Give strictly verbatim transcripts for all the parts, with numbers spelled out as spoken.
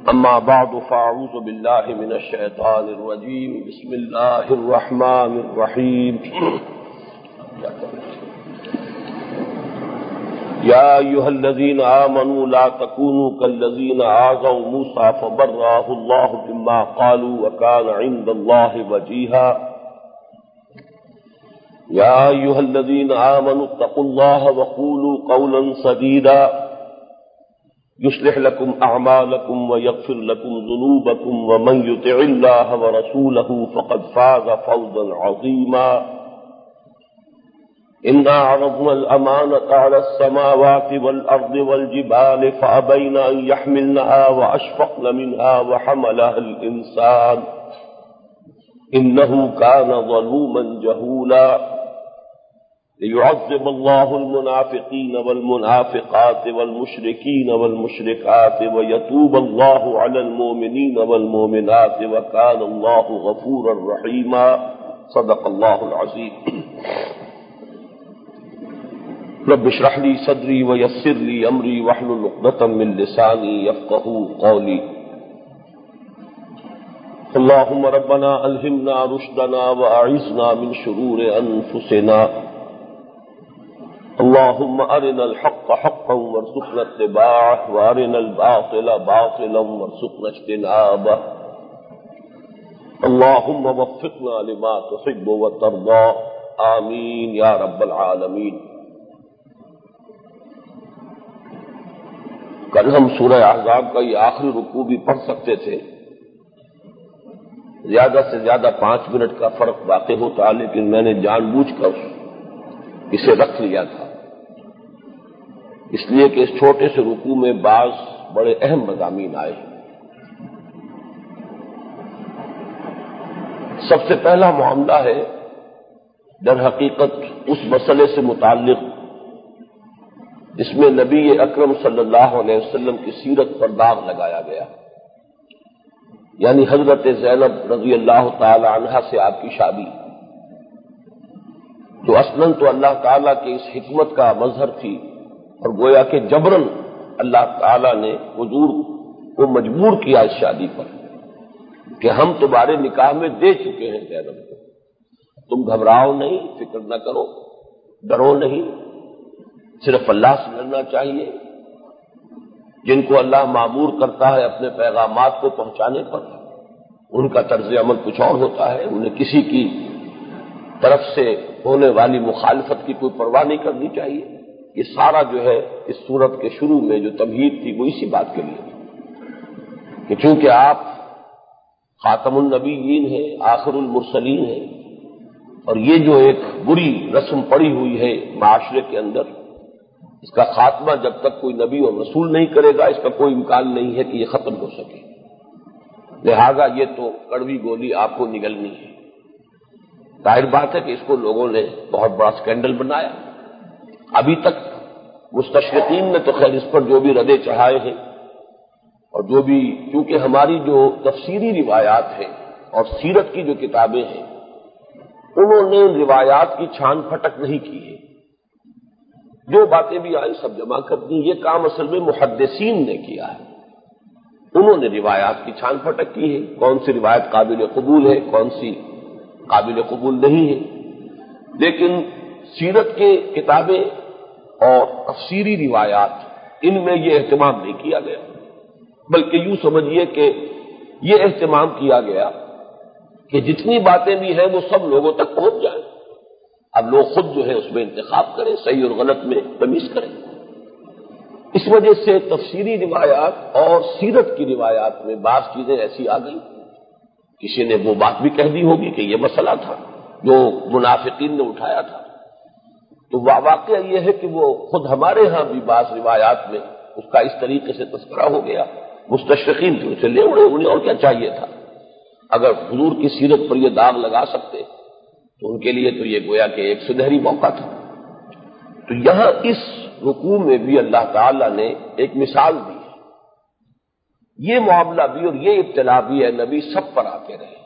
أما بعد فأعوذ بالله من الشيطان الرجيم بسم الله الرحمن الرحيم يا أيها الذين آمنوا لا تكونوا كالذين آذوا موسى فبرأه الله مما قالوا وكان عند الله وجيها يا أيها الذين آمنوا اتقوا الله وقولوا قولا سديدا يصلح لكم أعمالكم ويغفر لكم ذنوبكم ومن يطع الله ورسوله فقد فاز فوزا عظيما إنا عرضنا الأمانة على السماوات والأرض والجبال فأبين أن يحملنها وأشفقن منها وحملها الإنسان إنه كان ظلوما جهولا ليعذب الله المنافقين والمنافقات والمشركين والمشركات ويتوب الله على المؤمنين والمؤمنات وكان الله غفورا رحيما صدق الله العظيم رب اشرح لي صدري ويسر لي أمري واحلل عقدة من لساني يفقهوا قولي اللهم ربنا ألهمنا رشدنا وأعذنا من شرور أنفسنا اللهم أرنا الحق حقا وارزقنا اتباعه وأرنا الباطل باطلا وارزقنا اجتنابه اللهم وفقنا لما تحب وترضى آمين يا رب العالمين۔ کل ہم سورہ احزاب کا یہ آخری رکوع بھی پڑھ سکتے تھے، زیادہ سے زیادہ پانچ منٹ کا فرق واقع ہوتا، لیکن میں نے جان بوجھ کر اسے رکھ لیا تھا، اس لیے کہ اس چھوٹے سے رکوع میں بعض بڑے اہم مضامین آئے ہیں۔ سب سے پہلا معاملہ ہے در حقیقت اس مسئلے سے متعلق جس میں نبی اکرم صلی اللہ علیہ وسلم کی سیرت پر داغ لگایا گیا، یعنی حضرت زینب رضی اللہ تعالی عنہا سے آپ کی شادی، جو اصلاً تو اللہ تعالیٰ کی اس حکمت کا مظہر تھی، اور گویا کہ جبراً اللہ تعالیٰ نے حضور کو مجبور کیا اس شادی پر کہ ہم تمہارے نکاح میں دے چکے ہیں زینب کو، تم گھبراؤ نہیں، فکر نہ کرو، ڈرو نہیں، صرف اللہ سے ڈرنا چاہیے۔ جن کو اللہ معمور کرتا ہے اپنے پیغامات کو پہنچانے پر، ان کا طرز عمل کچھ اور ہوتا ہے، انہیں کسی کی طرف سے ہونے والی مخالفت کی کوئی پرواہ نہیں کرنی چاہیے۔ یہ سارا جو ہے اس سورت کے شروع میں جو تمہید تھی وہ اسی بات کے لیے تھی کہ چونکہ آپ خاتم النبیین ہیں، آخر المرسلین ہیں، اور یہ جو ایک بری رسم پڑی ہوئی ہے معاشرے کے اندر، اس کا خاتمہ جب تک کوئی نبی اور رسول نہیں کرے گا اس کا کوئی امکان نہیں ہے کہ یہ ختم ہو سکے، لہذا یہ تو کڑوی گولی آپ کو نگلنی ہے۔ ظاہر بات ہے کہ اس کو لوگوں نے بہت بڑا سکینڈل بنایا، ابھی تک مستشرقین نے تو خیر اس پر جو بھی ردے چڑھائے ہیں، اور جو بھی کیونکہ ہماری جو تفسیری روایات ہیں اور سیرت کی جو کتابیں ہیں انہوں نے روایات کی چھان پھٹک نہیں کی ہے، جو باتیں بھی آئی سب جمع کر دی۔ یہ کام اصل میں محدثین نے کیا ہے، انہوں نے روایات کی چھان پھٹک کی ہے، کون سی روایت قابل قبول ہے، کون سی قابل قبول نہیں ہے۔ لیکن سیرت کے کتابیں اور تفسیری روایات ان میں یہ اہتمام نہیں کیا گیا، بلکہ یوں سمجھیے کہ یہ اہتمام کیا گیا کہ جتنی باتیں بھی ہیں وہ سب لوگوں تک پہنچ جائیں، اب لوگ خود جو ہے اس میں انتخاب کریں، صحیح اور غلط میں تمیز کریں۔ اس وجہ سے تفسیری روایات اور سیرت کی روایات میں بعض چیزیں ایسی آ گئی، کسی نے وہ بات بھی کہہ دی ہوگی کہ یہ مسئلہ تھا جو منافقین نے اٹھایا تھا، تو واقعہ یہ ہے کہ وہ خود ہمارے ہاں بھی بعض روایات میں اس کا اس طریقے سے تذکرہ ہو گیا، مستشرقین جو اسے لے اڑے، انہیں اور کیا چاہیے تھا؟ اگر حضور کی سیرت پر یہ داغ لگا سکتے تو ان کے لیے تو یہ گویا کہ ایک سنہری موقع تھا۔ تو یہاں اس رکوع میں بھی اللہ تعالیٰ نے ایک مثال دی ہے، یہ معاملہ بھی اور یہ ابتلا بھی ہے نبی سب پر آتے رہے،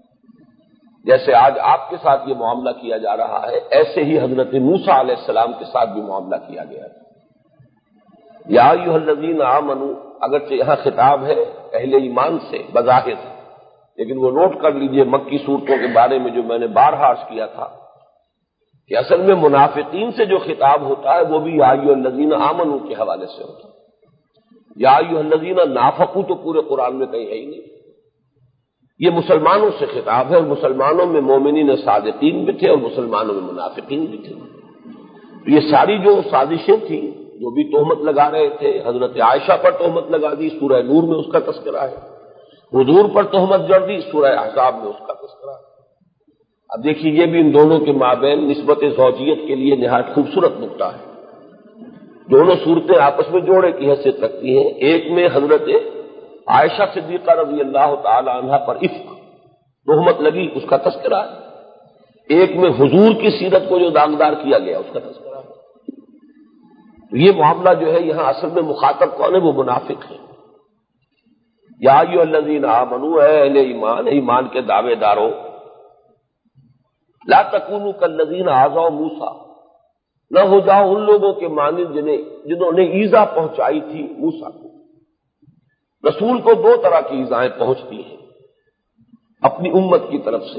جیسے آج آپ کے ساتھ یہ معاملہ کیا جا رہا ہے، ایسے ہی حضرت موسیٰ علیہ السلام کے ساتھ بھی معاملہ کیا گیا ہے۔ یا ایھا الذین آمنوا، اگرچہ یہاں خطاب ہے اہل ایمان سے بظاہر، لیکن وہ نوٹ کر لیجئے مکی صورتوں کے بارے میں جو میں نے بارہا عرض کیا تھا کہ اصل میں منافقین سے جو خطاب ہوتا ہے وہ بھی یا ایھا الذین آمنوا کے حوالے سے ہوتا ہے۔ یا ایھا الذین نافقوا تو پورے قرآن میں کہیں ہے ہی نہیں، یہ مسلمانوں سے خطاب ہے، اور مسلمانوں میں مومنین صادقین بھی تھے اور مسلمانوں میں منافقین بھی تھے۔ یہ ساری جو سازشیں تھیں، جو بھی تہمت لگا رہے تھے، حضرت عائشہ پر تہمت لگا دی، سورہ نور میں اس کا تذکرہ ہے، حضور پر تہمت جڑ دی، سورہ احزاب میں اس کا تذکرہ ہے۔ اب دیکھیے یہ بھی ان دونوں کے مابین نسبت زوجیت کے لیے نہایت خوبصورت نقطہ ہے۔ دونوں صورتیں آپس میں جوڑے کی حیثیت رکھتی ہیں۔ ایک میں حضرت عائشہ صدیقہ رضی اللہ تعالی عنہا پر افک تہمت لگی، اس کا تذکرہ ہے، ایک میں حضور کی سیرت کو جو داغدار کیا گیا اس کا تذکرہ ہے۔ تو یہ معاملہ جو ہے یہاں اصل میں مخاطب کون ہے؟ وہ منافق ہے۔ یا ایھا الذین آمنوا، اے اہل ایمان، ایمان کے دعوے داروں، لا تکونوا کالذین آذوا موسیٰ، نہ ہو جاؤ ان لوگوں کے مانند جنہیں جنہوں نے ایذا پہنچائی تھی موسیٰ کو۔ رسول کو دو طرح کی ایذائیں پہنچتی ہیں اپنی امت کی طرف سے،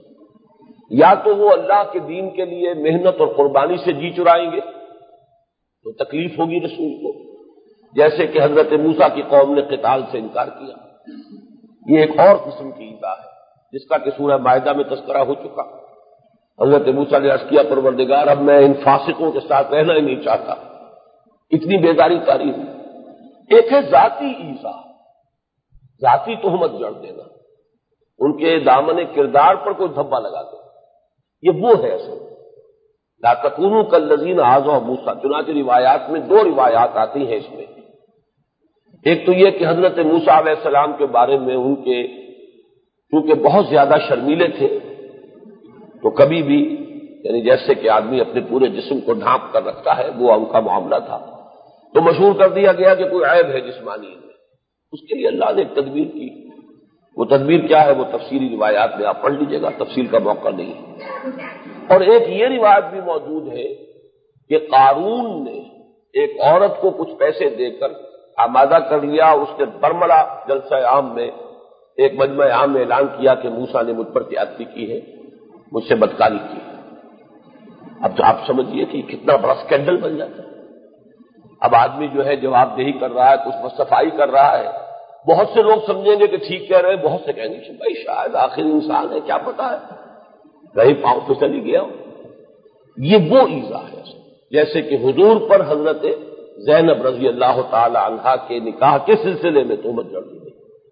یا تو وہ اللہ کے دین کے لیے محنت اور قربانی سے جی چرائیں گے تو تکلیف ہوگی رسول کو، جیسے کہ حضرت موسیٰ کی قوم نے قتال سے انکار کیا۔ یہ ایک اور قسم کی ایذا ہے جس کا کہ سورہ مائدہ میں تذکرہ ہو چکا۔ حضرت موسیٰ نے عرض کیا پروردگار اب میں ان فاسقوں کے ساتھ رہنا ہی نہیں چاہتا، اتنی بیداری تاریخ۔ ایک ہے ذاتی ایذا، ذاتی تہمت جڑ دینا، ان کے دامن کردار پر کوئی دھبا لگا دینا، یہ وہ ہے اصل لا تکونوا کالذین آذوا موسیٰ۔ چنانچہ روایات میں دو روایات آتی ہیں اس میں، ایک تو یہ کہ حضرت موسیٰ علیہ السلام کے بارے میں ان کے چونکہ بہت زیادہ شرمیلے تھے تو کبھی بھی یعنی جیسے کہ آدمی اپنے پورے جسم کو ڈھانپ کر رکھتا ہے وہ ان کا معاملہ تھا، تو مشہور کر دیا گیا کہ کوئی عیب ہے جسمانی میں، اس کے لیے اللہ نے ایک تدبیر کی۔ وہ تدبیر کیا ہے وہ تفصیلی روایات میں آپ پڑھ لیجئے گا، تفصیل کا موقع نہیں ہے۔ اور ایک یہ روایت بھی موجود ہے کہ قارون نے ایک عورت کو کچھ پیسے دے کر آمادہ کر لیا، اس نے برملا جلسہ عام میں ایک مجمع عام میں اعلان کیا کہ موسیٰ نے مجھ پر زیادتی کی ہے، مجھ سے بدکاری کی ہے۔ اب تو آپ سمجھیے کہ کتنا بڑا اسکینڈل بن جاتا ہے۔ اب آدمی جو ہے جواب دہی کر رہا ہے، کچھ صفائی کر رہا ہے، بہت سے لوگ سمجھیں گے کہ ٹھیک کہہ رہے ہیں، بہت سے کہیں گے کہ بھائی شاید آخر انسان ہے، کیا پتا ہے کہیں پاؤں پہ چلی گیا ہو۔ یہ وہ ایذا ہے جیسے کہ حضور پر حضرت زینب رضی اللہ تعالی عنہا کے نکاح کے سلسلے میں تہمت جڑ دی گئی۔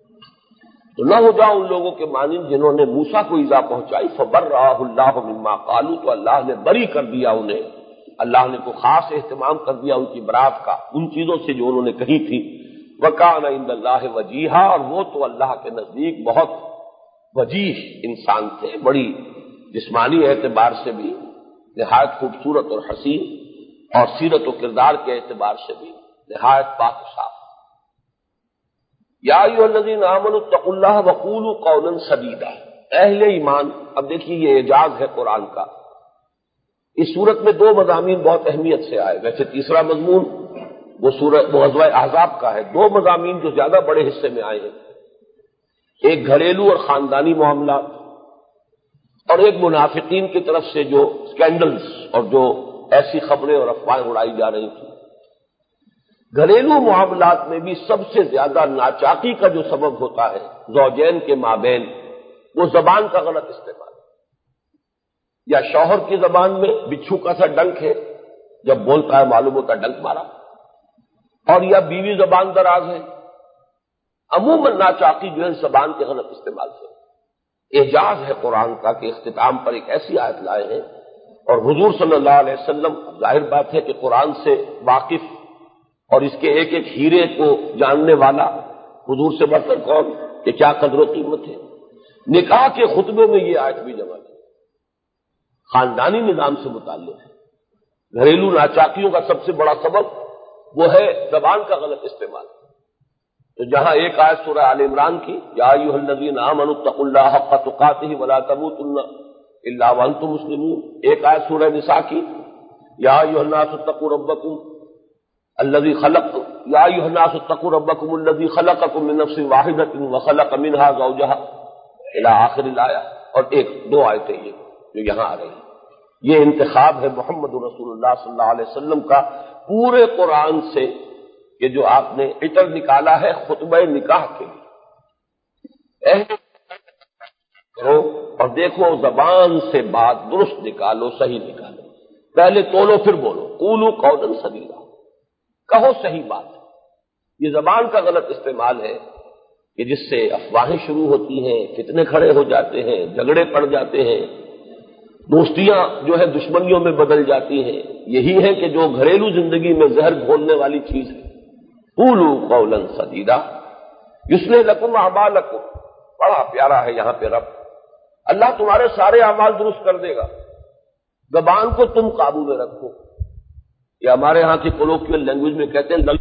تو نہ ہو جاؤ ان لوگوں کے مانند جنہوں نے موسیٰ کو ایذا پہنچائی، فبرأہ اللہ مما قالوا، تو اللہ نے بری کر دیا انہیں، اللہ نے کو خاص اہتمام کر دیا ان کی برات کا، ان چیزوں سے جو انہوں نے کہی تھی۔ وکان عند اللہ وجیہا، اور وہ تو اللہ کے نزدیک بہت وجیح انسان تھے، بڑی جسمانی اعتبار سے بھی نہایت خوبصورت اور حسین، اور سیرت و کردار کے اعتبار سے بھی نہایت پاک و صاف۔ یا ایھا الذین آمنوا اتقوا اللہ وقولوا قولا سدیدا، اہل ایمان۔ اب دیکھیے یہ اعجاز ہے قرآن کا، اس صورت میں دو مضامین بہت اہمیت سے آئے، ویسے تیسرا مضمون وہ سورۃ غزوہ احزاب کا ہے، دو مضامین جو زیادہ بڑے حصے میں آئے ہیں، ایک گھریلو اور خاندانی معاملات، اور ایک منافقین کی طرف سے جو اسکینڈلز اور جو ایسی خبریں اور افواہیں اڑائی جا رہی تھیں۔ گھریلو معاملات میں بھی سب سے زیادہ ناچاکی کا جو سبب ہوتا ہے زوجین کے مابین، وہ زبان کا غلط استعمال، یا شوہر کی زبان میں بچھو کا سا ڈنک ہے، جب بولتا ہے معلوم ہوتا ڈنک مارا، اور یا بیوی زبان دراز ہے، عموماً ناچاکی جو ہے زبان کے غلط استعمال سے۔ اعجاز ہے قرآن کا کہ اختتام پر ایک ایسی آیت لائے ہیں، اور حضور صلی اللہ علیہ وسلم، ظاہر بات ہے کہ قرآن سے واقف اور اس کے ایک ایک ہیرے کو جاننے والا حضور سے بڑھ کر کون کہ کیا قدر و قیمت ہے۔ نکاح کے خطبے میں یہ آیت بھی جمع کی، خاندانی نظام سے متعلق ہے۔ گھریلو ناچاکیوں کا سب سے بڑا سبب وہ ہے زبان کا غلط استعمال۔ تو جہاں ایک آیت سورہ آل عمران کی یا ایھا الذین آمنوا اتقوا اللہ حق تقاتہ ولا تموتن الا وانتم مسلمون، ایک آیت سورہ نساء کی یا ایھا الناس اتقوا ربکم الذی خلق یا ایھا الناس اتقوا ربکم الذی خلقکم من نفس واحدۃ وخلق منها زوجها الی آخر الآیہ، اور ایک دو آیتیں یہ جو یہاں آ رہی ہیں۔ یہ انتخاب ہے محمد رسول اللہ صلی اللہ علیہ وسلم کا پورے قرآن سے کہ جو آپ نے عطر نکالا ہے خطبہ نکاح کے لیے۔ کرو اور دیکھو زبان سے بات درست نکالو، صحیح نکالو، پہلے تولو پھر بولو، قولوا قولا سدیدا، کہو صحیح بات۔ یہ زبان کا غلط استعمال ہے کہ جس سے افواہیں شروع ہوتی ہیں، فتنے کھڑے ہو جاتے ہیں، جھگڑے پڑ جاتے ہیں، دوستیاں جو ہے دشمنیوں میں بدل جاتی ہیں۔ یہی ہے کہ جو گھریلو زندگی میں زہر گھولنے والی چیز ہے۔ قولوا قولا سدیدا یصلح لکم اعمالکم، بڑا پیارا ہے یہاں پہ رب، اللہ تمہارے سارے اعمال درست کر دے گا، زبان کو تم قابو میں رکھو۔ یہ ہمارے ہاں کی کولوکیل لینگویج میں کہتے ہیں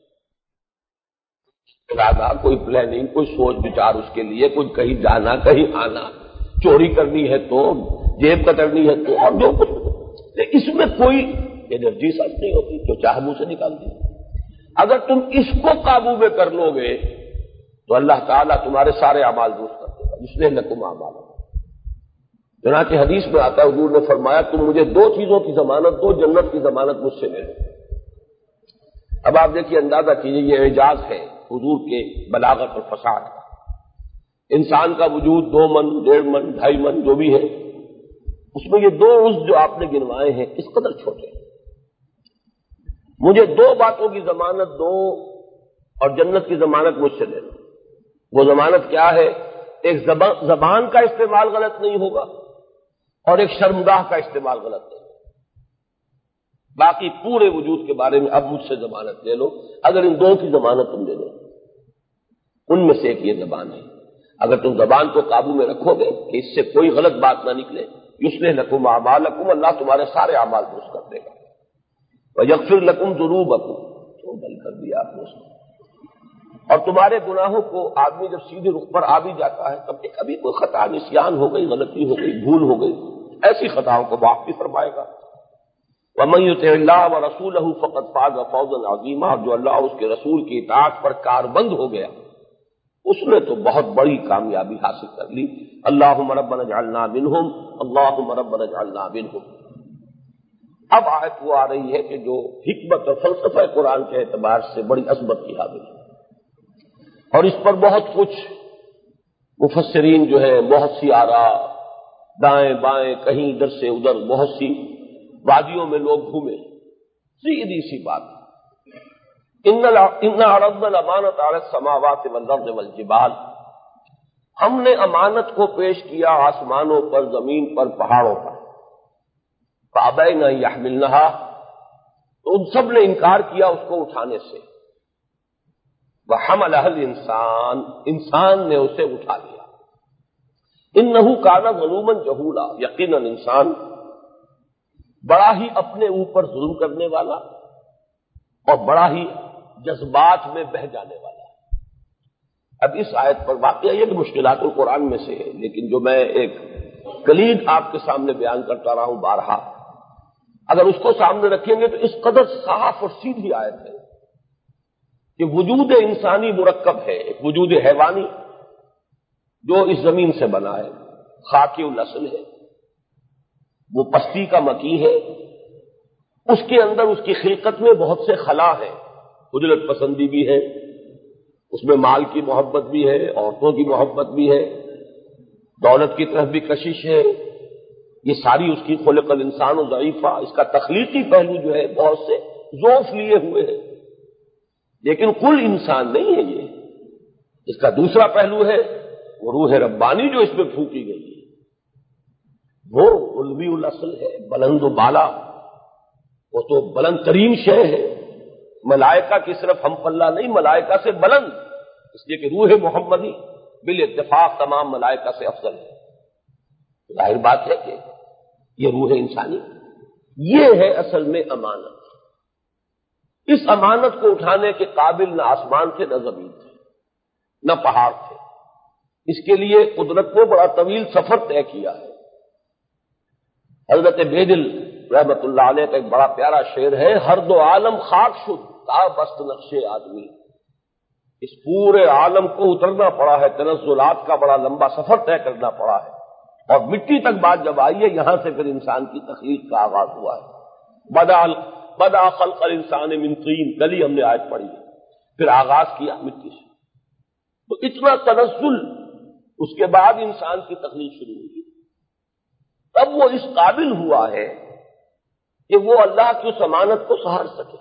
ارادہ، کوئی پلاننگ، کوئی سوچ بچار اس کے لیے، کوئی کہیں جانا کہیں آنا، چوری کرنی ہے تو، جیب کترنی ہے تو، اور جو کچھ، اس میں کوئی انرجی سچ نہیں ہوتی، جو چاہ منہ سے نکال دی۔ اگر تم اس کو قابو میں کر لو گے تو اللہ تعالیٰ تمہارے سارے اعمال درست کر دے گا، اس لیے لکم اعمالکم۔ چنانچہ حدیث میں آتا ہے حضور نے فرمایا تم مجھے دو چیزوں کی ضمانت دو، جنت کی ضمانت مجھ سے لے لو۔ اب آپ دیکھیے، اندازہ کیجیے، یہ اعجاز ہے حضور کے بلاغت اور فصاحت کا۔ انسان کا وجود دو من، ڈیڑھ من، ڈھائی من جو بھی ہے، اس میں یہ دو عضو جو آپ نے گنوائے ہیں کس قدر چھوٹے ہیں۔ مجھے دو باتوں کی ضمانت دو اور جنت کی ضمانت مجھ سے لے لو۔ وہ ضمانت کیا ہے؟ ایک زبان کا استعمال غلط نہیں ہوگا اور ایک شرمگاہ کا استعمال غلط نہیں ہوگا۔ باقی پورے وجود کے بارے میں اب مجھ سے ضمانت لے لو۔ اگر ان دو کی ضمانت تم دے دو، ان میں سے ایک یہ زبان ہے، اگر تم زبان کو قابو میں رکھو گے کہ اس سے کوئی غلط بات نہ نکلے، یصلح لکم اعمالکم، اللہ تمہارے سارے اعمال درست کر دے گا، ویغفر لکم ذنوبکم، تو بل کر دیا آپ نے اس کو۔ اور تمہارے گناہوں کو آدمی جب سیدھے رخ پر آ بھی جاتا ہے، کبھی کبھی کوئی خطا نسیان ہو گئی، غلطی ہو گئی، بھول ہو گئی، ایسی خطاؤں کو معاف بھی فرمائے گا۔ وَمَن يُطِعِ اللَّهَ وَرَسُولَهُ فَقَدْ فَازَ فَوْزًا عَظِيمًا، اور جو اللہ اور اس کے رسول کی اطاعت پر کاربند ہو گیا اس نے تو بہت بڑی کامیابی حاصل کر لی۔ اللہم ربنا اجعلنا منہم، اللہم ربنا اجعلنا منہم۔ اب آیت وہ آ رہی ہے کہ جو حکمت اور فلسفہ قرآن کے اعتبار سے بڑی عظمت کی حامل ہے، اور اس پر بہت کچھ مفسرین جو ہے، بہت سی آراء، دائیں بائیں، کہیں ادھر سے ادھر، بہت سی وادیوں میں لوگ گھومے، سیدھی سی بات، ان عرضنا الامانۃ علی السماوات والارض والجبال، ہم نے امانت کو پیش کیا آسمانوں پر، زمین پر، پہاڑوں پر، فابین ان یحملنھا، تو ان سب نے انکار کیا اس کو اٹھانے سے، وحملھا الانسان، انسان نے اسے اٹھا لیا، انہ کان ظلوما جہولا، یقیناً انسان بڑا ہی اپنے اوپر ظلم کرنے والا اور بڑا ہی جذبات میں بہہ جانے والا ہے۔ اب اس آیت پر واقعہ یہ کہ مشکلات القرآن میں سے ہے، لیکن جو میں ایک کلید آپ کے سامنے بیان کرتا رہا ہوں بارہا، اگر اس کو سامنے رکھیں گے تو اس قدر صاف اور سیدھی آیت ہے کہ وجود انسانی مرکب ہے، ایک وجود حیوانی جو اس زمین سے بنا ہے، خاکی الاصل ہے، وہ پستی کا مکی ہے، اس کے اندر اس کی خلقت میں بہت سے خلا ہیں، قدرت پسندی بھی ہے، اس میں مال کی محبت بھی ہے، عورتوں کی محبت بھی ہے، دولت کی طرف بھی کشش ہے، یہ ساری اس کی خلق الانسان و ضعیفہ، اس کا تخلیقی پہلو جو ہے بہت سے ذوف لیے ہوئے ہیں، لیکن کل انسان نہیں ہے یہ۔ اس کا دوسرا پہلو ہے وہ روح ربانی جو اس میں پھونکی گئی ہے، وہ علوی الاصل ہے، بلند و بالا، وہ تو بلند ترین شے ہے، ملائکہ کی صرف ہم پلہ نہیں، ملائکہ سے بلند، اس لیے کہ روح محمدی بالاتفاق تمام ملائکہ سے افضل ہے۔ ظاہر بات ہے کہ یہ روح انسانی، یہ ہے اصل میں امانت۔ اس امانت کو اٹھانے کے قابل نہ آسمان تھے نہ زمین تھے نہ پہاڑ تھے، اس کے لیے قدرت نے بڑا طویل سفر طے کیا ہے۔ حضرت بیدل رحمت اللہ علیہ کا ایک بڑا پیارا شعر ہے، ہر دو عالم خاک شد تا بست نقش آدمی، اس پورے عالم کو اترنا پڑا ہے، تنزلات کا بڑا لمبا سفر طے کرنا پڑا ہے، اور مٹی تک بات جب آئی ہے یہاں سے پھر انسان کی تخلیق کا آغاز ہوا ہے۔ بدا بدا خلق الانسان من طین، کل ہی ہم نے آیت پڑھی ہے، پھر آغاز کیا مٹی سے، تو اتنا تنزل، اس کے بعد انسان کی تخلیق شروع ہوئی، تب وہ اس قابل ہوا ہے کہ وہ اللہ کی اس امانت کو سہار سکے،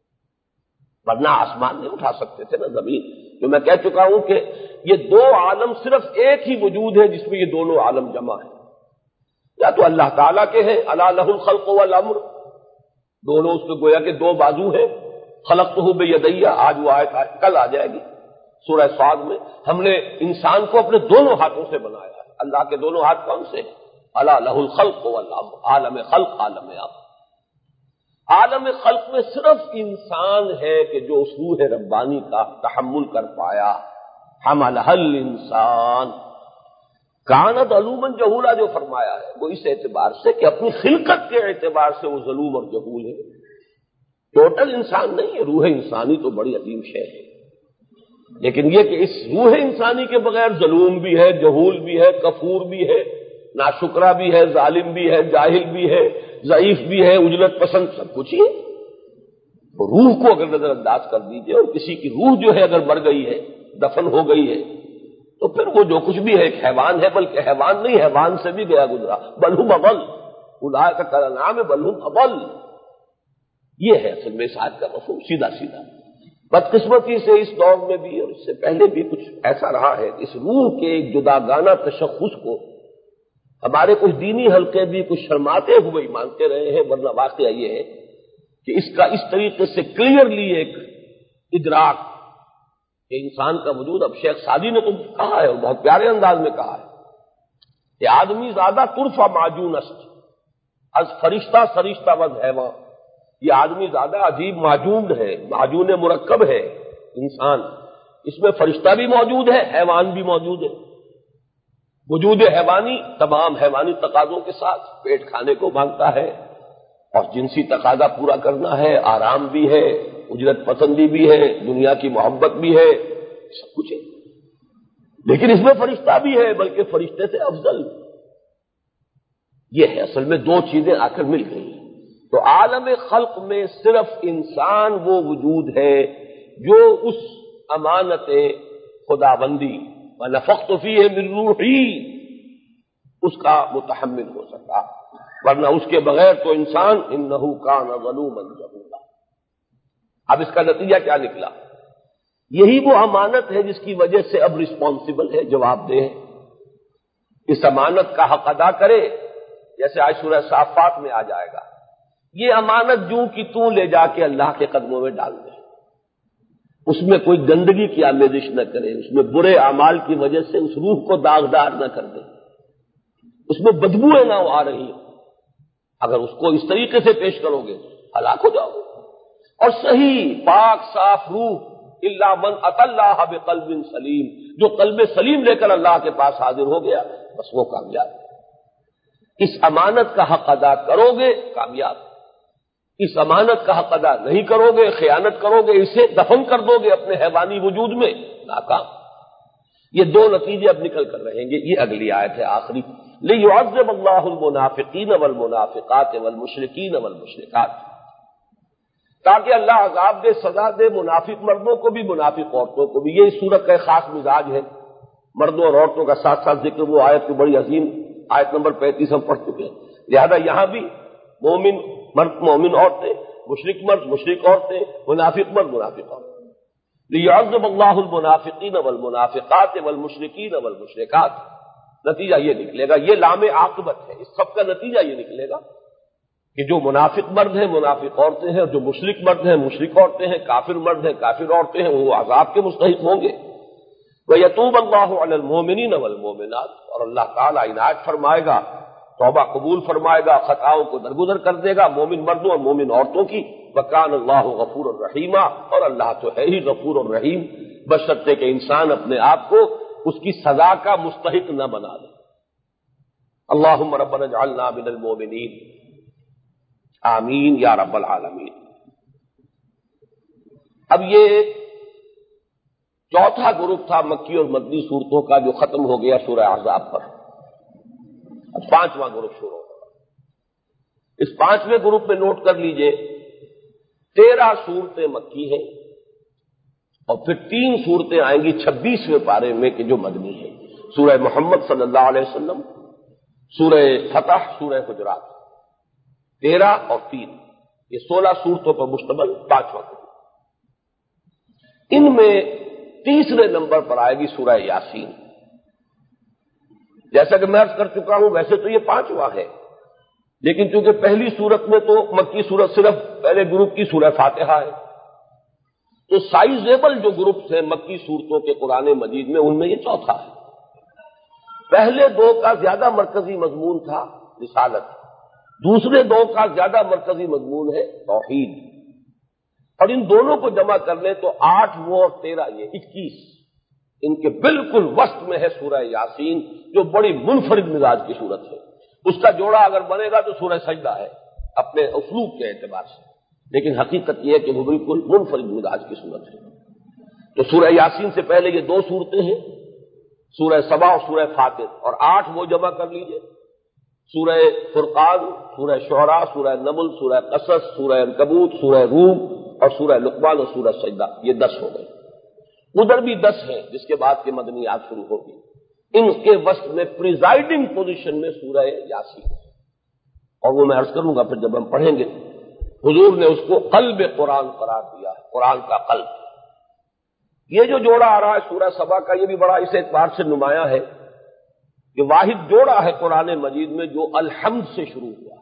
ورنہ آسمان نہیں اٹھا سکتے تھے نا زمین، جو میں کہہ چکا ہوں کہ یہ دو عالم صرف ایک ہی وجود ہے جس میں یہ دونوں عالم جمع ہیں، یا تو اللہ تعالیٰ کے ہیں، الا لہ الخلق والامر، دونوں اس میں گویا کہ دو بازو ہیں، خلقتہ بیدی، آج وہ آیت کل آ جائے گی سورہ صاد میں، ہم نے انسان کو اپنے دونوں ہاتھوں سے بنایا ہے، اللہ کے دونوں ہاتھ کون سے؟ الا لہ الخلق والامر، عالم خلق عالم امر، عالم خلق میں صرف انسان ہے کہ جو اس روح ربانی کا تحمل کر پایا، حملہ الانسان کانت علوما جہولا، جو فرمایا ہے وہ اس اعتبار سے کہ اپنی خلقت کے اعتبار سے وہ ظلوم اور جہول ہے، ٹوٹل انسان نہیں ہے، روح انسانی تو بڑی عظیم شے ہے، لیکن یہ کہ اس روح انسانی کے بغیر ظلوم بھی ہے، جہول بھی ہے، کفور بھی ہے، ناشکرا بھی ہے، ظالم بھی ہے، جاہل بھی ہے، ضعیف بھی ہے، اجلت پسند، سب کچھ ہی ہے۔ تو روح کو اگر نظر انداز کر دیجئے، اور کسی کی روح جو ہے اگر مر گئی ہے، دفن ہو گئی ہے، تو پھر وہ جو کچھ بھی ہے ایک حیوان ہے، بلکہ حیوان نہیں، حیوان سے بھی گیا گزرا، بل ہم اضل، اولئک کالانعام بل ہم اضل، یہ ہے اصل میں اس آیت کا مفہوم سیدھا سیدھا۔ بدقسمتی سے اس دور میں بھی اور اس سے پہلے بھی کچھ ایسا رہا ہے، اس روح کے ایک جداگانہ تشخص کو ہمارے کچھ دینی حلقے بھی کچھ شرماتے ہوئے ہی مانتے رہے ہیں، ورنہ واقعہ یہ ہے کہ اس کا اس طریقے سے کلیئرلی ایک ادراک کہ انسان کا وجود، اب شیخ سعدی نے تو کہا ہے اور بہت پیارے انداز میں کہا ہے کہ آدمی زیادہ طرفہ معجون است از فرشتہ سرشتہ وز حیوان، یہ آدمی زیادہ عجیب معجون ہے، معجون مرکب ہے انسان، اس میں فرشتہ بھی موجود ہے، حیوان بھی موجود ہے، وجود حیوانی تمام حیوانی تقاضوں کے ساتھ، پیٹ کھانے کو مانگتا ہے اور جنسی تقاضا پورا کرنا ہے، آرام بھی ہے، اجرت پسندی بھی ہے، دنیا کی محبت بھی ہے، سب کچھ ہے، لیکن اس میں فرشتہ بھی ہے، بلکہ فرشتے سے افضل، یہ ہے اصل میں دو چیزیں آ کر مل گئی۔ تو عالم خلق میں صرف انسان وہ وجود ہے جو اس امانت خداوندی وَنَفَخْتُ فِيهِ مِن رُوحِي اس کا متحمل ہو سکا، ورنہ اس کے بغیر تو انسان انه کان ظلوما جہولا۔ اب اس کا نتیجہ کیا نکلا؟ یہی وہ امانت ہے جس کی وجہ سے اب رسپانسبل ہے، جواب دہ ہے، اس امانت کا حق ادا کرے، جیسے آج سورہ صافات میں آ جائے گا، یہ امانت جو کہ تو لے جا کے اللہ کے قدموں میں ڈال دے، اس میں کوئی گندگی کی آمیزش نہ کرے، اس میں برے اعمال کی وجہ سے اس روح کو داغدار نہ کر دے، اس میں بدبوئیں نہ آ رہی، اگر اس کو اس طریقے سے پیش کرو گے ہلاک ہو جاؤ گے، اور صحیح پاک صاف روح الا من اتى اللہ بقلب سلیم، جو قلب سلیم لے کر اللہ کے پاس حاضر ہو گیا، بس وہ کامیاب۔ اس امانت کا حق ادا کرو گے کامیاب، اس امانت کا حق ادا نہیں کرو گے، خیانت کرو گے، اسے دفن کر دو گے اپنے حیوانی وجود میں، ناکام۔ یہ دو نتیجے اب نکل کر رہیں گے، یہ اگلی آیت ہے آخری، لِيُعَذِّبَ اللَّهُ الْمُنَافِقِينَ وَالْمُنَافِقَاتِ وَالْمُشْرِكِينَ وَالْمُشْرِكَاتِ، تاکہ اللہ عذاب دے، سزا دے منافق مردوں کو بھی منافق عورتوں کو بھی۔ یہ اس صورت کا ایک خاص مزاج ہے، مردوں اور عورتوں کا ساتھ ساتھ ذکر، وہ آیت کی بڑی عظیم آیت نمبر پینتیس ہم پڑھ چکے ہیں، لہذا یہاں بھی مومن مرد مومن عورتیں، مشرک مرد مشرک عورتیں، منافق مرد منافق عورتیں۔ لِيُعَذِّبَ اللَّهُ الْمُنَافِقِينَ وَالْمُنَافِقَاتِ وَالْمُشْرِكِينَ وَالْمُشْرِكَاتِ، نتیجہ یہ نکلے گا، یہ لام عاقبت ہے، اس سب کا نتیجہ یہ نکلے گا کہ جو منافق مرد ہیں منافق عورتیں ہیں، اور جو مشرک مرد ہیں مشرک عورتیں ہیں، کافر مرد ہیں کافر عورتیں ہیں، وہ عذاب کے مستحق ہوں گے۔ وَيَتُوبَ اللَّهُ عَلَى الْمُؤْمِنِينَ وَالْمُؤْمِنَاتِ، اور اللہ تعالیٰ عنایت فرمائے گا، توبہ قبول فرمائے گا، خطاؤں کو درگزر کر دے گا مومن مردوں اور مومن عورتوں کی۔ وَكَانَ اللَّهُ غَفُورًا رَحِيمًا، اور اللہ تو ہے ہی غفور اور رحیم، بشرطے کہ انسان اپنے آپ کو اس کی سزا کا مستحق نہ بنا لے۔ اللہم ربنا اجعلنا من المؤمنین، آمین یا رب العالمین۔ اب یہ چوتھا گروپ تھا مکی اور مدنی صورتوں کا جو ختم ہو گیا سورہ احزاب پر۔ اب پانچواں گروپ شروع ہوگا۔ اس پانچویں گروپ میں نوٹ کر لیجئے تیرہ صورتیں مکی ہیں اور پھر تین صورتیں آئیں گی چھبیسویں پارے میں کہ جو مدنی ہے، سورہ محمد صلی اللہ علیہ وسلم، سورہ فتح، سورہ حجرات، تیرہ اور تین، یہ سولہ صورتوں پر مشتمل پانچواں گروپ۔ ان میں تیسرے نمبر پر آئے گی سورہ یاسین۔ جیسا کہ میں عرض کر چکا ہوں ویسے تو یہ پانچواں ہے، لیکن چونکہ پہلی صورت میں تو مکی صورت صرف پہلے گروپ کی سورہ فاتحہ ہے، تو سائزیبل جو گروپس ہیں مکی صورتوں کے قرآن مجید میں ان میں یہ چوتھا ہے۔ پہلے دو کا زیادہ مرکزی مضمون تھا رسالت، دوسرے دو کا زیادہ مرکزی مضمون ہے توحید، اور ان دونوں کو جمع کر لیں تو آٹھ وہ اور تیرہ یہ اکیس، ان کے بالکل وسط میں ہے سورہ یاسین جو بڑی منفرد مزاج کی صورت ہے۔ اس کا جوڑا اگر بنے گا تو سورہ سجدہ ہے اپنے اسلوب کے اعتبار سے، لیکن حقیقت یہ ہے کہ وہ بالکل منفرد مزاج کی صورت ہے۔ تو سورہ یاسین سے پہلے یہ دو صورتیں ہیں، سورہ سبا اور سورہ فاطر، اور آٹھ وہ جمع کر لیجئے، سورہ فرقان، سورہ شعراء، سورہ نمل، سورہ قصص، سورہ عنکبوت، سورہ روم اور سورہ لقمان اور سورہ سجدہ، یہ دس ہو گئے۔ ادھر بھی دس ہیں جس کے بعد کے مدنیات شروع ہوگی۔ ان کے وسط میں پریزائڈنگ پوزیشن میں سورہ یاسین، اور وہ میں عرض کروں گا پھر جب ہم پڑھیں گے، حضور نے اس کو قلب قرآن قرار دیا ہے، قرآن کا قلب۔ یہ جو جوڑا آ رہا ہے سورہ سبا کا، یہ بھی بڑا اس اعتبار سے نمایاں ہے کہ واحد جوڑا ہے قرآن مجید میں جو الحمد سے شروع ہوا ہے۔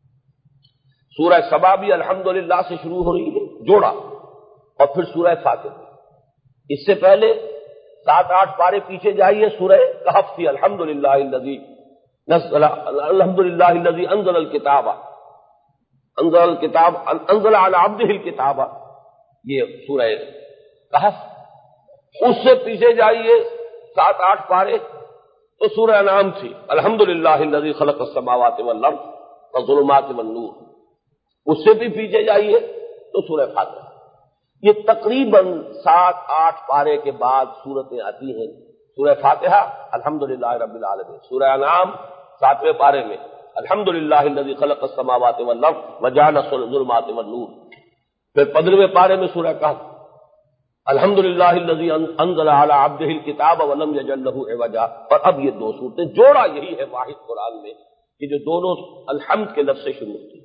سورہ سبا بھی الحمدللہ سے شروع ہو رہی ہے جوڑا، اور پھر سورہ فاتر۔ اس سے پہلے سات آٹھ پارے پیچھے جائیے، سورہ کہف تھی الحمدللہ الذی نزل الحمدللہ الذی انزل الکتاب انزل الکتاب انزل علی عبدہ الکتاب، یہ سورہ کہف۔ اس سے پیچھے جائیے سات آٹھ پارے تو سورہ انعام تھی الحمدللہ الذی خلق السماوات والارض والظلمات والنور۔ اس سے بھی پیچھے جائیے تو سورہ فاتر۔ یہ تقریباً سات آٹھ پارے کے بعد صورتیں آتی ہیں۔ سورہ فاتحہ الحمدللہ رب العالمین، سورہ انعام ساتویں پارے میں الحمدللہ الذی خلق السماوات والارض وجعل الظلمات والنور۔ پھر پندرہویں پارے میں سورہ کہف الحمدللہ الذی انزل علی عبدہ الکتاب ولم یجعل لہ عوجا۔ اور اب یہ دو صورتیں، جوڑا یہی ہے واحد قرآن میں کہ جو دونوں الحمد کے لفظ سے شروع ہوتی ہیں۔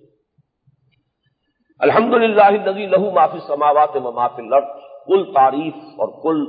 الحمدللہ الذی لہ ما فی السماوات و ما فی الارض، کل تعریف اور کل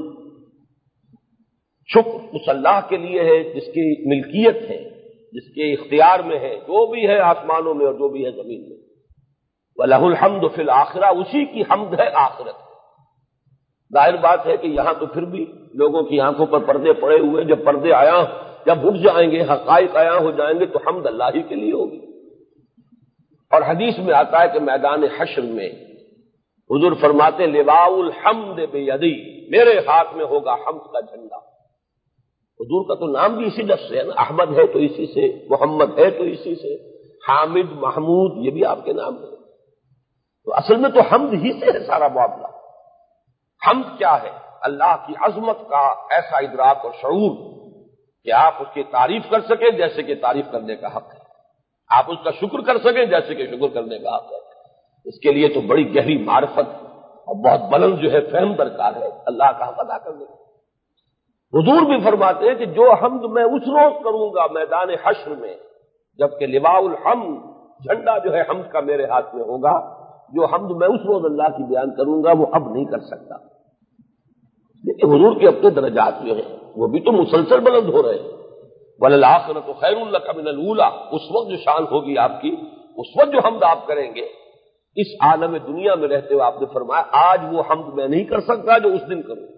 شکر اس اللہ کے لیے ہے جس کی ملکیت ہے، جس کے اختیار میں ہے جو بھی ہے آسمانوں میں اور جو بھی ہے زمین میں۔ وَلَهُ الْحَمْدُ فِي الْآخِرَةِ، اسی کی حمد ہے آخرت۔ ظاہر بات ہے کہ یہاں تو پھر بھی لوگوں کی آنکھوں پر پردے پڑے ہوئے، جب پردے آیا جب اٹھ جائیں گے، حقائق آیا ہو جائیں گے تو حمد اللہ ہی کے لیے ہوگی۔ اور حدیث میں آتا ہے کہ میدان حشر میں حضور فرماتے لواء الحمد بیدی، میرے ہاتھ میں ہوگا حمد کا جھنڈا۔ حضور کا تو نام بھی اسی لفظ سے ہے نا، احمد ہے تو اسی سے، محمد ہے تو اسی سے، حامد، محمود یہ بھی آپ کے نام ہے۔ تو اصل میں تو حمد ہی سے ہے سارا معاملہ۔ حمد کیا ہے؟ اللہ کی عظمت کا ایسا ادراک اور شعور کہ آپ اس کی تعریف کر سکیں جیسے کہ تعریف کرنے کا حق ہے، آپ اس کا شکر کر سکیں جیسے کہ شکر کرنے کا حق ہے۔ اس کے لیے تو بڑی گہری معرفت اور بہت بلند جو ہے فہم درکار ہے اللہ کا حق ادا کرنے کا۔ حضور بھی فرماتے ہیں کہ جو حمد میں اس روز کروں گا میدان حشر میں، جبکہ لواء الحمد جھنڈا جو ہے حمد کا میرے ہاتھ میں ہوگا، جو حمد میں اس روز اللہ کی بیان کروں گا وہ اب نہیں کر سکتا۔ لیکن حضور کے اپنے درجات جو ہیں وہ بھی تو مسلسل بلند ہو رہے ہیں۔ وَلَلْآخِرَةُ خَيْرٌ لَكَ مِنَ الْأُولَىٰ، اس وقت جو شان ہوگی آپ کی، اس وقت جو حمد آپ کریں گے، اس عالم دنیا میں رہتے ہوئے آپ نے فرمایا آج وہ حمد میں نہیں کر سکتا جو اس دن کروں۔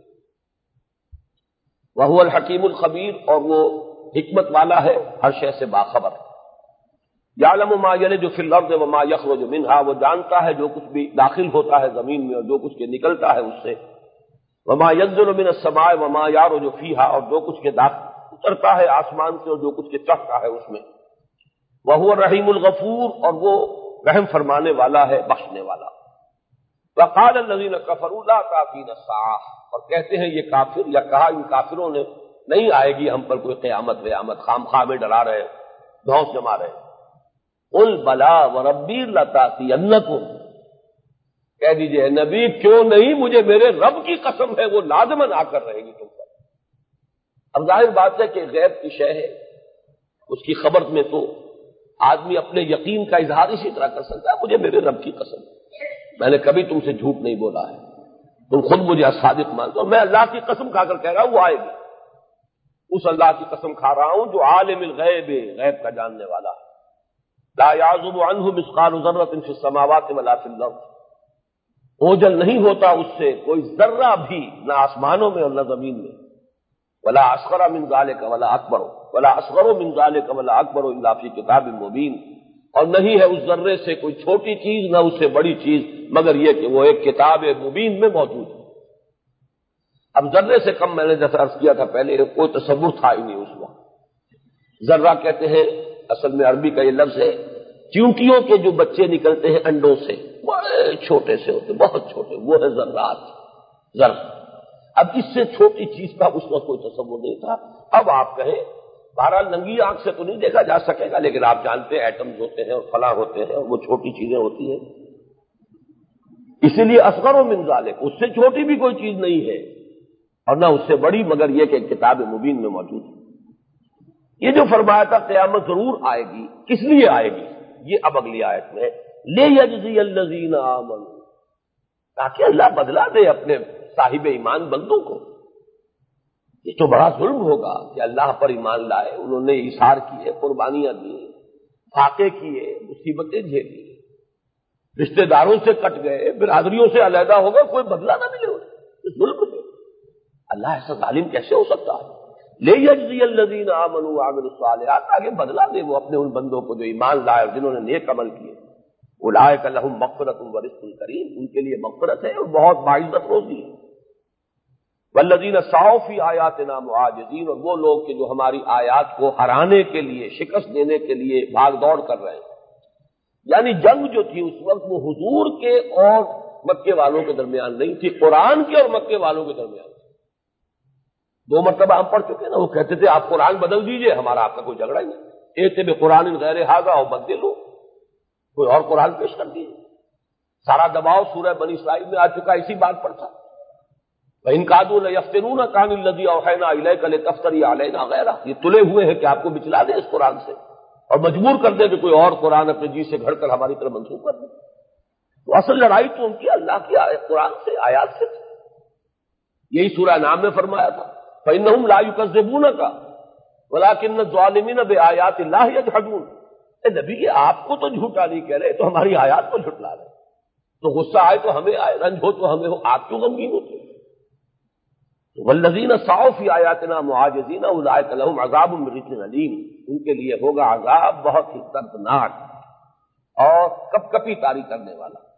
وَهُوَ الْحَكِيمُ الْخَبِيرُ، اور وہ حکمت والا ہے، ہر شے سے باخبر۔ يَعْلَمُ مَا يَلِجُ فِي الْأَرْضِ وَمَا يَخْرُجُ مِنْهَا، وہ جانتا ہے جو کچھ بھی داخل ہوتا ہے زمین میں اور جو کچھ کے نکلتا ہے اس سے۔ وَمَا يَنزِلُ مِنَ السَّمَاءِ وَمَا يَعْرُجُ فِيهَا، اور جو کچھ کے داخل اترتا ہے آسمان سے اور جو کچھ کے چڑھتا ہے اس میں۔ وَهُوَ الرَّحِيمُ الْغَفُورُ، اور وہ رحم فرمانے والا ہے، بخشنے والا۔ وقال الذین کفروا لا تأتینا الساعۃ، اور کہتے ہیں یہ کافر، یا کہا ان کافروں نے، نہیں آئے گی ہم پر کوئی قیامت ویامت، خام خواہ میں ڈرا رہے دھوس جما رہے۔ قل بلا وربی لتأتینکم، کہہ دیجئے نبی کیوں نہیں، مجھے میرے رب کی قسم ہے وہ لازماً آ کر رہے گی تم پر۔ اب ظاہر بات ہے کہ غیب کی شے ہے، اس کی خبر میں تو آدمی اپنے یقین کا اظہار اسی طرح کر سکتا ہے، مجھے میرے رب کی قسم، میں نے کبھی تم سے جھوٹ نہیں بولا ہے، تم خود مجھے صادق مانتے ہو، میں اللہ کی قسم کھا کر کہہ رہا ہوں وہ آئے گی، اس اللہ کی قسم کھا رہا ہوں جو عالم الغیب ہے، غیب کا جاننے والا ہے۔ لا یعزب عنہ مثقال ذرۃ فی السماوات ولا فی الارض، اوجل نہیں ہوتا اس سے کوئی ذرہ بھی، نہ آسمانوں میں اور نہ زمین میں۔ ولا اصغر من ذلک ولا اکبر ولا اصغر من ذلک ولا اکبر الا فی کتاب مبین، اور نہیں ہے اس ذرے سے کوئی چھوٹی چیز نہ اس سے بڑی چیز مگر یہ کہ وہ ایک کتاب مبین میں موجود ہے۔ اب ذرے سے کم میں نے جیسا عرض کیا تھا پہلے، کوئی تصور تھا ہی نہیں اس وقت۔ ذرہ کہتے ہیں اصل میں عربی کا یہ لفظ ہے، چیونٹیوں کے جو بچے نکلتے ہیں انڈوں سے، بڑے چھوٹے سے ہوتے، بہت چھوٹے، وہ ہے ذرات، ذر۔ اب اس سے چھوٹی چیز کا اس وقت کوئی تصور نہیں تھا۔ اب آپ کہیں بہرحال ننگی آنکھ سے تو نہیں دیکھا جا سکے گا، لیکن آپ جانتے ہیں ایٹمز ہوتے ہیں اور فلاں ہوتے ہیں اور وہ چھوٹی چیزیں ہوتی ہیں، اسی لیے اصغر من ذالک، اس سے چھوٹی بھی کوئی چیز نہیں ہے اور نہ اس سے بڑی، مگر یہ کہ کتاب مبین میں موجود ہے۔ یہ جو فرمایا تھا قیامت ضرور آئے گی، کس لیے آئے گی؟ یہ اب اگلی آیت میں لِیَجْزِیَ الَّذِینَ آمَنُوا، تاکہ اللہ بدلہ دے اپنے صاحب ایمان بندوں کو۔ یہ تو بڑا ظلم ہوگا کہ اللہ پر ایمان لائے، انہوں نے ایثار کیے، قربانیاں دی، فاقے کیے، مصیبتیں جھیلی، رشتہ داروں سے کٹ گئے، برادریوں سے علیحدہ ہو گئے، کوئی بدلہ نہ ملے انہیں، یہ ظلم ہے۔ اللہ ایسا ظالم کیسے ہو سکتا ہے؟ لِیَجْزِیَ الَّذِینَ آمَنُوا وَعَمِلُوا الصَّالِحَاتِ، آگے بدلہ دے وہ اپنے ان بندوں کو جو ایمان لائے اور جنہوں نے نیک عمل کیے۔ اولئک لہم مغفرۃ ورزق کریم، ان کے لیے مغفرت ہے اور بہت باعزت روزی ہے۔ والذین سعوا فی آیاتنا معاجزین، اور وہ لوگ کہ جو ہماری آیات کو ہرانے کے لیے، شکست دینے کے لیے بھاگ دوڑ کر رہے ہیں۔ یعنی جنگ جو تھی اس وقت وہ حضور کے اور مکے والوں کے درمیان نہیں تھی، قرآن کے اور مکے والوں کے درمیان تھی۔ دو مرتبہ ہم پڑھ چکے نا، وہ کہتے تھے آپ قرآن بدل دیجئے، ہمارا آپ کا کوئی جھگڑا ہی نہیں، ایتے بقرآن غیر ھذا او بدلوا، کوئی اور قرآن پیش کر دیجیے۔ سارا دباؤ سورہ بنی اسرائیل میں آ چکا اسی بات پر تھا۔ وَإِن كَادُوا لَيَفْتِنُونَكَ عَنِ الَّذِي أَوْحَيْنَا إِلَيْكَ لِتَفْتَرِيَ عَلَيْنَا غَيْرَهُ، یہ تلے ہوئے ہیں کہ آپ کو بچلا دیں اس قرآن سے اور مجبور کر دیں کہ کوئی اور قرآن اپنے جی سے گھڑ کر ہماری طرف منسوخ کر دیں۔ تو اصل لڑائی تو ان کی اللہ کی قرآن سے، آیات سے تھی۔ یہی سورہ نام میں فرمایا تھا فَإِنَّهُمْ لَا يُكَذِّبُونَكَ وَلَٰكِنَّ الظَّالِمِينَ بِآيَاتِ اللَّهِ يَجْحَدُونَ، اے نبی یہ آپ کو تو جھوٹا نہیں کہہ رہے، تو ہماری آیات کو جھٹلا رہے، تو غصہ آئے تو ہمیں آئے، رنج ہو تو ہمیں ہو، آپ کیوں غمگین ہوتے ہیں؟ والذین سعوا فی آیاتنا معاجزین اولئک لہم عذاب من رجز علیم، ان کے لیے ہوگا عذاب بہت ہی دردناک اور کپ کپی طاری کرنے والا۔